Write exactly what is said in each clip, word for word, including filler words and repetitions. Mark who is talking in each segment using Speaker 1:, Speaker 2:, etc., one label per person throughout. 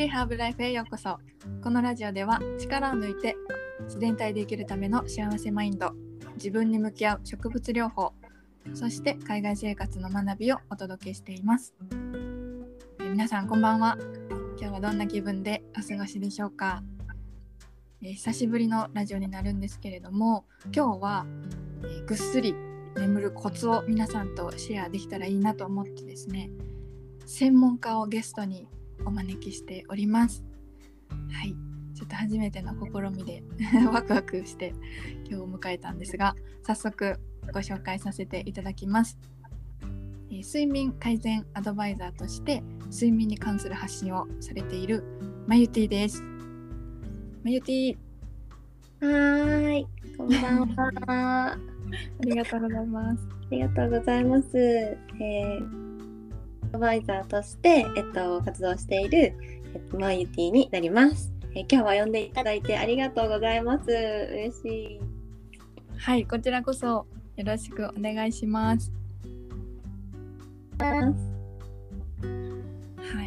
Speaker 1: リハーブライフへようこそ。このラジオでは力を抜いて自然体で生きるための幸せマインド、自分に向き合う植物療法、そして海外生活の学びをお届けしています。え皆さんこんばんは。今日はどんな気分でお過ごしでしょうか。え久しぶりのラジオになるんですけれども、今日は、えぐっすり眠るコツを皆さんとシェアできたらいいなと思ってですね、専門家をゲストにお招きしております。はい、ちょっと初めての試みでワクワクして今日を迎えたんですが、早速ご紹介させていただきます。えー、睡眠改善アドバイザーとして睡眠に関する発信をされているまゆてぃです。まゆてぃ、
Speaker 2: はーい、こんばんは。
Speaker 1: ありがとうございます。
Speaker 2: ありがとうございます。えーアドバイザーとして、えっと、活動している、えっと、マユティになります、えー。今日は呼んでいただいてありがとうございます。嬉しい。
Speaker 1: はい、こちらこそよろしくお願いします。はい、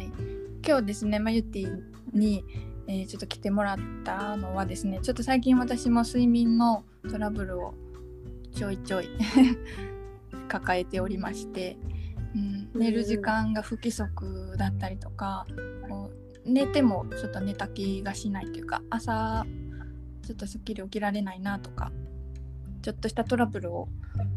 Speaker 1: 今日ですね、マユティに、えー、ちょっと来てもらったのはですね、ちょっと最近私も睡眠のトラブルをちょいちょい抱えておりまして、うん、寝る時間が不規則だったりとか、こう寝てもちょっと寝た気がしないというか、朝ちょっとすっきり起きられないなとか、ちょっとしたトラブルを、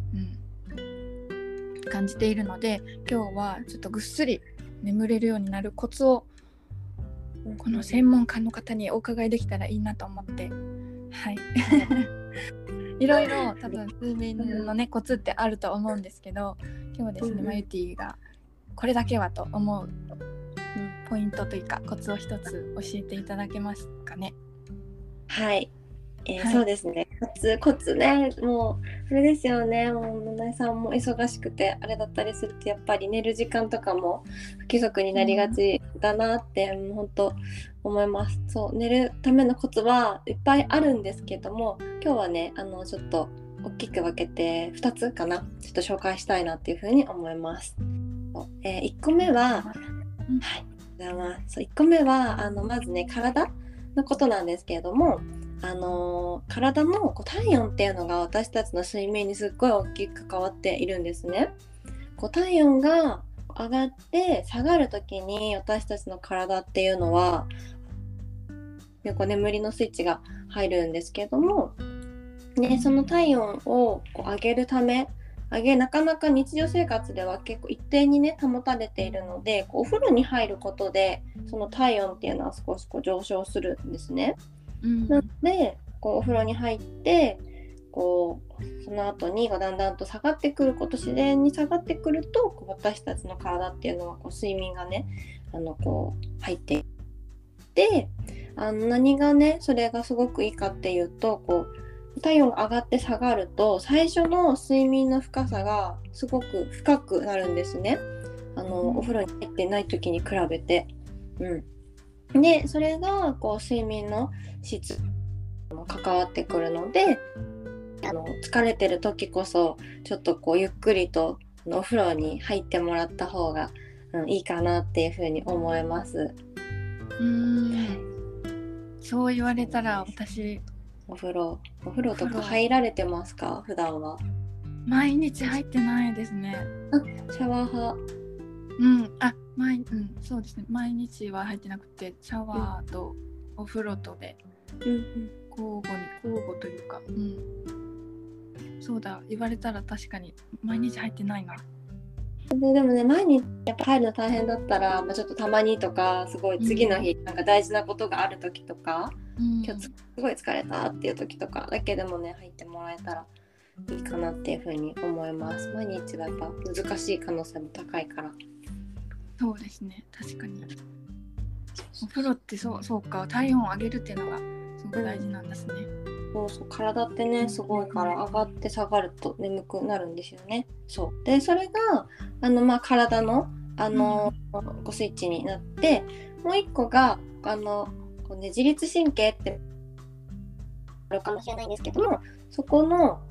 Speaker 1: うん、感じているので、今日はちょっとぐっすり眠れるようになるコツをこの専門家の方にお伺いできたらいいなと思って、はいいろいろ多分睡眠のねコツってあると思うんですけど、今日はですね、マユティがこれだけはと思うポイントというかコツを一つ教えていただけますかね。
Speaker 2: はい、えー
Speaker 1: はい、
Speaker 2: そうですね。コツコツね、もうあれですよね。もう野々さんも忙しくてあれだったりすると、やっぱり寝る時間とかも不規則になりがちだなって、うん、もう本当思います。そう、寝るためのコツはいっぱいあるんですけども、今日はね、あのちょっと大きく分けてふたつかな、ちょっと紹介したいなっていうふうに思います。そう、えー、いっこめは、うん、はい、そういっこめはあのまずね、体のことなんですけれども、あのー、体のこう体温っていうのが私たちの睡眠にすっごい大きく関わっているんですね。こう体温が上がって下がるときに私たちの体っていうのはこう眠りのスイッチが入るんですけども、ね、その体温をこう上げるため上げなかなか日常生活では結構一定にね保たれているので、こうお風呂に入ることでその体温っていうのは少しこう上昇するんですね。うん、なのでこうお風呂に入ってこうその後にだんだんと下がってくること、自然に下がってくるとこう私たちの体っていうのはこう睡眠がねあのこう入っていってあの何がねそれがすごくいいかっていうと、こう体温が上がって下がると最初の睡眠の深さがすごく深くなるんですね。あのお風呂に入ってない時に比べて、うんでそれがこう睡眠の質も関わってくるので、あの疲れてる時こそちょっとこうゆっくりとお風呂に入ってもらった方が、うん、いいかなっていうふうに思います。
Speaker 1: うーん、そう言われたら私
Speaker 2: お風呂お風呂とか入られてますか？普段は。
Speaker 1: 毎日入ってないですね。
Speaker 2: あ、シャワー派。
Speaker 1: うん、あ、毎、うん、そうですね。毎日は入ってなくて、シャワーとお風呂とで、うんうん、交互に交互というか、うん、そうだ、言われたら確かに毎日入ってないな。
Speaker 2: で, でもね、毎日やっぱ入るの大変だったら、まあ、ちょっとたまにとか、すごい次の日、うん、なんか大事なことがある時とか、うん、今日すごい疲れたっていう時とかだけでもね入ってもらえたらいいかなっていうふうに思います。毎日はやっぱ難しい可能性も高いから。
Speaker 1: そうですね、確かにお風呂ってそう、そうか、体温を上げるっていうのがすごく大事なんですね。
Speaker 2: そうそう、体ってねすごいから上がって下がると眠くなるんですよね。そうでそれがあの、まあ、体のあの、うん、こうスイッチになって、もう一個があのこう、ね、自律神経ってあるかもしれないんですけども、そこの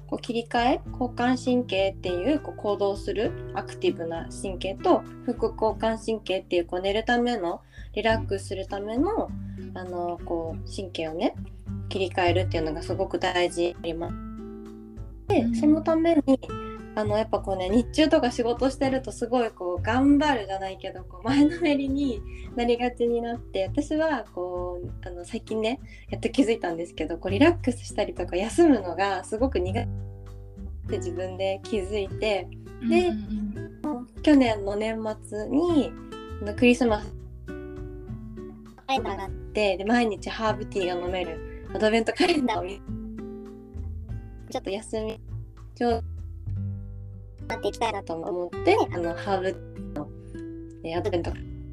Speaker 2: こう切り替え交感神経っていうこう行動するアクティブな神経と副交感神経っていうこう寝るためのリラックスするためのあのこう神経をね切り替えるっていうのがすごく大事あります。で、うん、そのためにあのやっぱこうね日中とか仕事してるとすごいこう頑張るじゃないけどこう前のめりになりがちになって、私はこうあの最近ねやっと気づいたんですけど、こうリラックスしたりとか休むのがすごく苦手って自分で気づいて、で、うんうん、去年の年末にクリスマスカレンダーがあって、で毎日ハーブティーが飲めるアドベントカレンダーを見ちょっと休み上なっていきたいなと思って、あのハーブの、えー、アドベント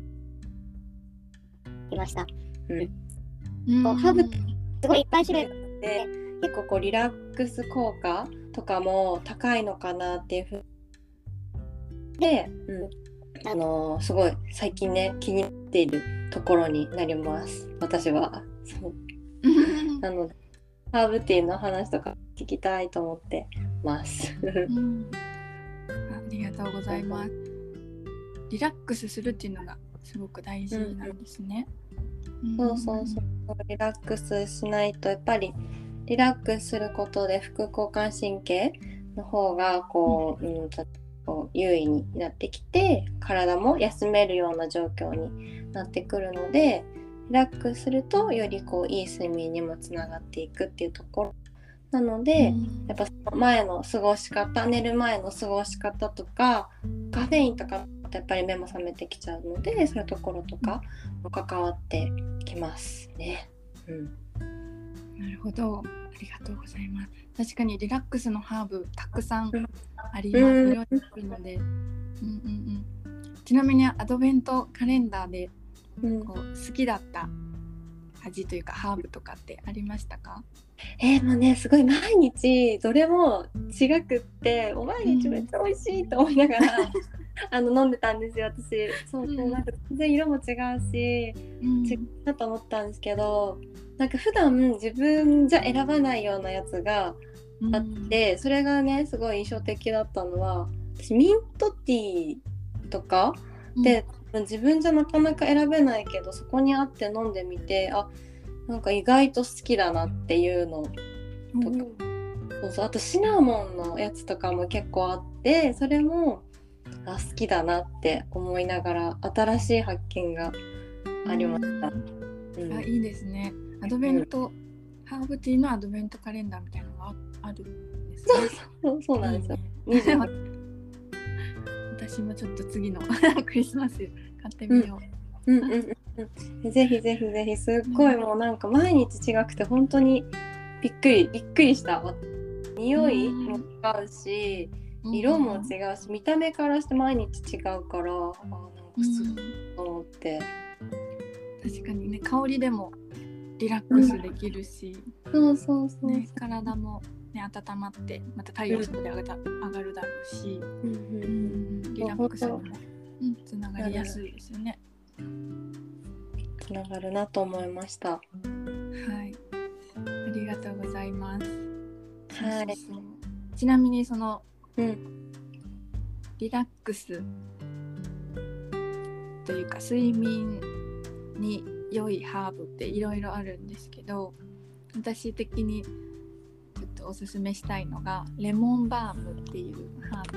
Speaker 2: 来ました。うん。こうハーブすごいいっぱい種類があって結構こうリラックス効果とかも高いのかなっていうふうで、うん、あのー、すごい最近ね気になっているところになります私は。そうなのでハーブティーの話とか聞きたいと思ってます。
Speaker 1: うんありがとうございます。リラックスするっていうのがすごく大事なんですね。
Speaker 2: うんうん、そうそうそう。リラックスしないとやっぱりリラックスすることで副交感神経の方がこう、うんうん、こう優位になってきて体も休めるような状況になってくるので、リラックスするとよりこういい睡眠にもつながっていくっていうところなので、うん、やっぱその前の過ごし方、寝る前の過ごし方とかカフェインとかやっぱり目も覚めてきちゃうので、そういうところとかも関わってきますね。うん、
Speaker 1: なるほど、ありがとうございます。確かにリラックスのハーブたくさんあります。いろいろあるので、うんうんうん、ちなみにアドベントカレンダーでこう好きだった味というかハーブとかってありましたか？
Speaker 2: えー、もうねすごい毎日どれも違くってもう毎日めっちゃ美味しいと思いながら、うん、あの飲んでたんですよ私。そう、うん、なんか全然色も違うし、うん、違うなと思ったんですけど、なんか普段自分じゃ選ばないようなやつがあって、うん、それがねすごい印象的だったのは、私ミントティーとかで、うん、自分じゃなかなか選べないけどそこにあって飲んでみて、あなんか意外と好きだなっていうのとか、うん、そうそう、あとシナモンのやつとかも結構あって、それもあ好きだなって思いながら新しい発見がありました。
Speaker 1: うんうん、あいいですね。アドベント、うん、ハーブティーのアドベントカレンダーみたいなのがあるんですね。
Speaker 2: そうそうなんですよ。いいね、
Speaker 1: 私もちょっと次のクリスマス買ってみよ
Speaker 2: う。うんうんうんうん、ぜひぜひぜひ、すっごいもうなんか毎日違くて本当にびっくりびっくりした。匂いも違うし、うん、色も違うし、見た目からして毎日違うから、あなんかすごいと思って、
Speaker 1: うん、確かにね香りでもリラックスできるし、
Speaker 2: うん、そうそうそう、
Speaker 1: ね、体も、ね、温まってまた太陽そこで上が, 上がるだろうし、うんうんうん、リラックスにも、うん、つながりやすいですよね。
Speaker 2: つながるなと思いました。は
Speaker 1: い、ありがとうございます。
Speaker 2: はい。
Speaker 1: そうそうそう、ちなみにその、
Speaker 2: うん、
Speaker 1: リラックスというか睡眠に良いハーブっていろいろあるんですけど、私的にちょっとおすすめしたいのがレモンバームっていうハーブ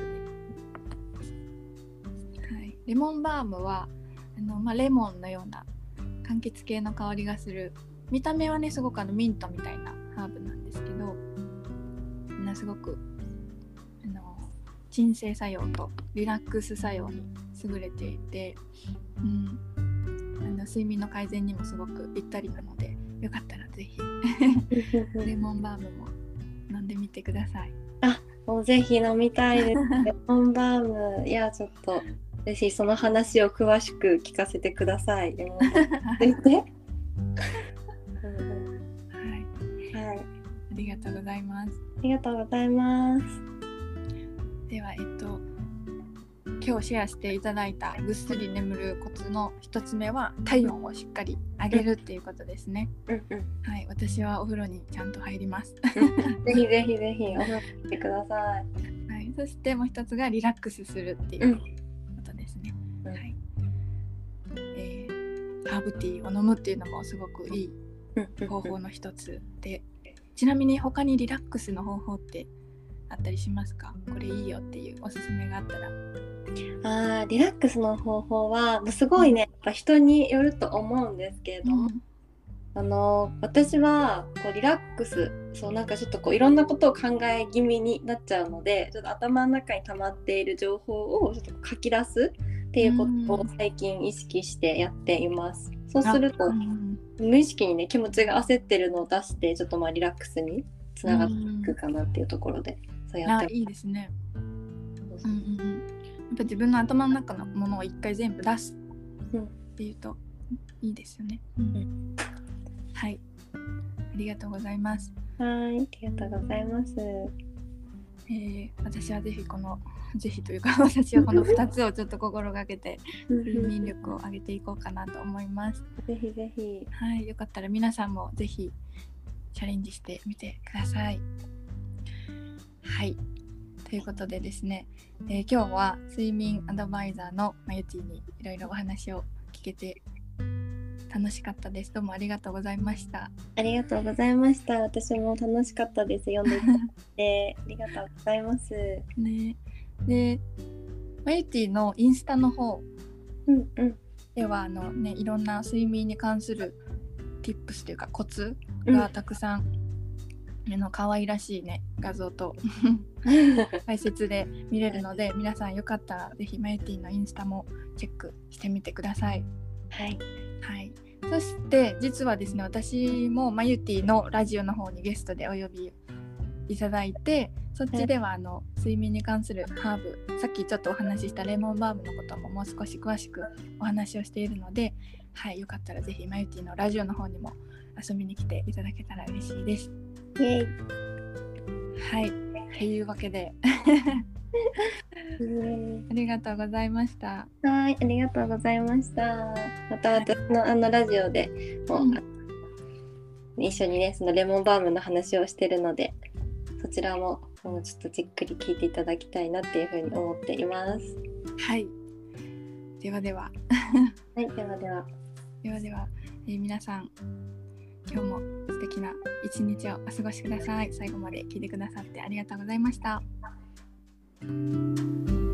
Speaker 1: で、はい、レモンバームはあの、まあ、レモンのような柑橘系の香りがする、見た目はねすごくあのミントみたいなハーブなんですけど、なすごくあの鎮静作用とリラックス作用に優れていて、うん、あの睡眠の改善にもすごくぴったりなので、よかったらぜひレモンバームも飲んでみてください。
Speaker 2: あ、もうぜひ飲みたいですレモンバーム。いやちょっとぜひその話を詳しく聞かせてください。レモンバームはい、はい、あ
Speaker 1: りがとうございます。
Speaker 2: ありがとうございます。
Speaker 1: ではえっと今今日シェアしていただいたぐっすり眠るコツの一つ目は体温をしっかり上げるっていうことですね。
Speaker 2: うんうん、
Speaker 1: はい、私はお風呂にちゃんと入ります。
Speaker 2: ぜひぜひぜひお風呂に入ってください。
Speaker 1: はい、そしてもう一つがリラックスするっていうことですね。
Speaker 2: うん、
Speaker 1: はい、えー、ハーブティーを飲むっていうのもすごくいい方法の一つで、ちなみに他にリラックスの方法ってあったりしますか？これいいよっていうおすすめがあったら。
Speaker 2: あーリラックスの方法はすごいね、やっぱ人によると思うんですけれども、うん、あの私はこうリラックスそうなんかちょっとこういろんなことを考え気味になっちゃうので、ちょっと頭の中に溜まっている情報をちょっと書き出すっていうことを最近意識してやっています。そうすると、うん、無意識にね気持ちが焦ってるのを出してちょっとまあリラックスにつながっていくかなっていうところで、うん、そうやってます。
Speaker 1: あ、いいですね。うんうんうん、やっぱ自分の頭の中のものを一回全部出すっていうといいですよね。うんうん、はい、ありがとうございます。
Speaker 2: はい、ありがとうございます。
Speaker 1: えー、私はぜひこのぜひというか私はこのふたつをちょっと心がけて睡眠力を上げていこうかなと思います。
Speaker 2: ぜひぜひ。
Speaker 1: はい、よかったら皆さんもぜひチャレンジしてみてください。はい。ということでですね、えー、今日は睡眠アドバイザーのまゆティにいろいろお話を聞けて楽しかったです。どうもありがとうございました。
Speaker 2: ありがとうございました。私も楽しかったです。読んでいただいてありがとうございます。
Speaker 1: ね、で、まゆティのインスタの方では、うんうん、あのね、いろんな睡眠に関する tips というかコツがたくさん、うん、あの可愛らしいね画像と解説で見れるので、皆さんよかったらぜひまゆティのインスタもチェックしてみてください。
Speaker 2: はい
Speaker 1: はい、そして実はですね、私もまゆティのラジオの方にゲストでお呼びいただいて、そっちではあの睡眠に関するハーブ、さっきちょっとお話ししたレモンバームのことももう少し詳しくお話をしているので、はい、よかったらぜひまゆティのラジオの方にも遊びに来ていただけたら嬉しいです。
Speaker 2: イエイ。
Speaker 1: はい、というわけでありがとうございました。
Speaker 2: はい、ありがとうございました。また私のあのラジオでも、うん、一緒にねそのレモンバームの話をしてるので、そちらももうちょっとじっくり聞いていただきたいなっていうふうに思っています。
Speaker 1: はい。ではでは。
Speaker 2: はい、ではでは。
Speaker 1: ではでは、えー、皆さん今日も素敵な一日をお過ごしください。最後まで聞いてくださってありがとうございました。